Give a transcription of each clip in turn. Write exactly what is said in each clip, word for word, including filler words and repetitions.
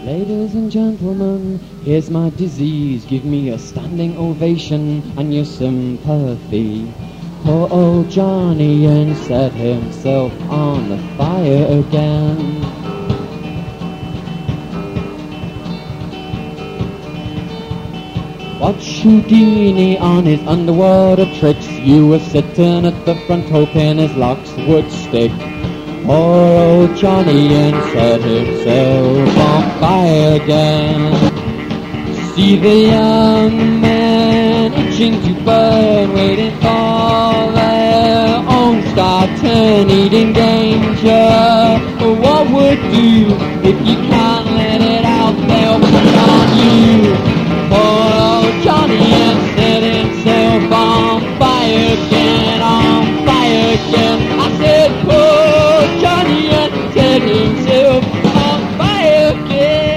Ladies and gentlemen, here's my disease. Give me a standing ovation and your sympathy. Poor old Johnny Yen set himself on the fire again. Watch Houdini on his underwater tricks. You were sitting at the front hoping his locks would stick. Poor old Johnny Yen set himself on fire again. See the young men itching to burn, waiting for their own start turning danger. What would you if you can't let it out? They'll put on you. Poor old Johnny Yen set himself on fire again, on fire again. I said, poor Johnny Yen set himself on fire again.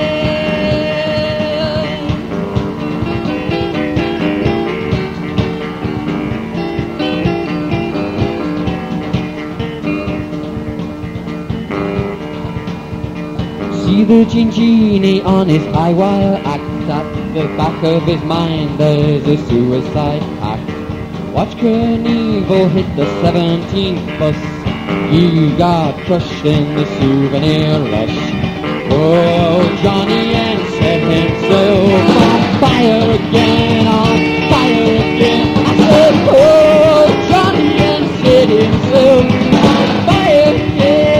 See the genie on his high wire act. At the back of his mind there's a suicide pact. Watch Knievel hit the seventeenth bus. He got crushed in the souvenir rush. Oh, Johnny Yen set himself on fire again, on fire again. I said, oh, Johnny Yen set himself on fire again.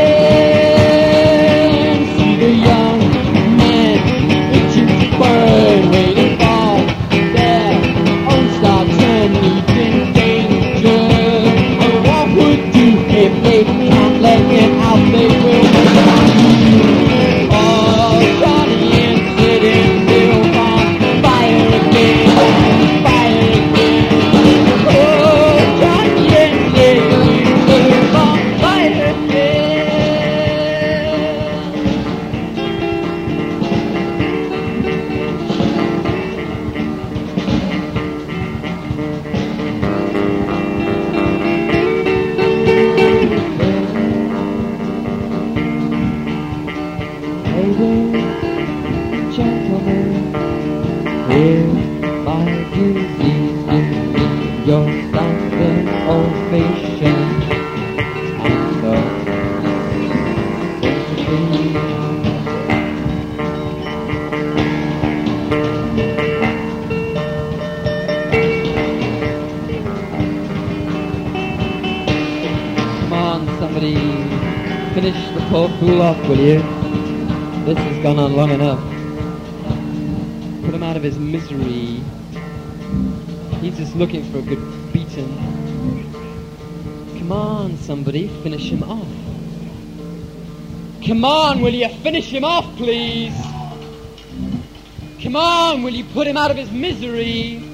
See the young man itching to burn, waiting for their own start turning danger. Oh, what would do if they can't let him out? They will you. Oh, Johnny Yen set himself on fire again, on fire again. Oh, Johnny Yen set himself on fire again. Ladies, gentlemen, here's my disease. Give me your standing ovation and the sympathy. Come on, somebody, finish the poor fool off, will you? This has gone on long enough. Put him out of his misery. He's just looking for a good beating. Come on, somebody, finish him off. Come on, will you finish him off, please? Come on, will you put him out of his misery?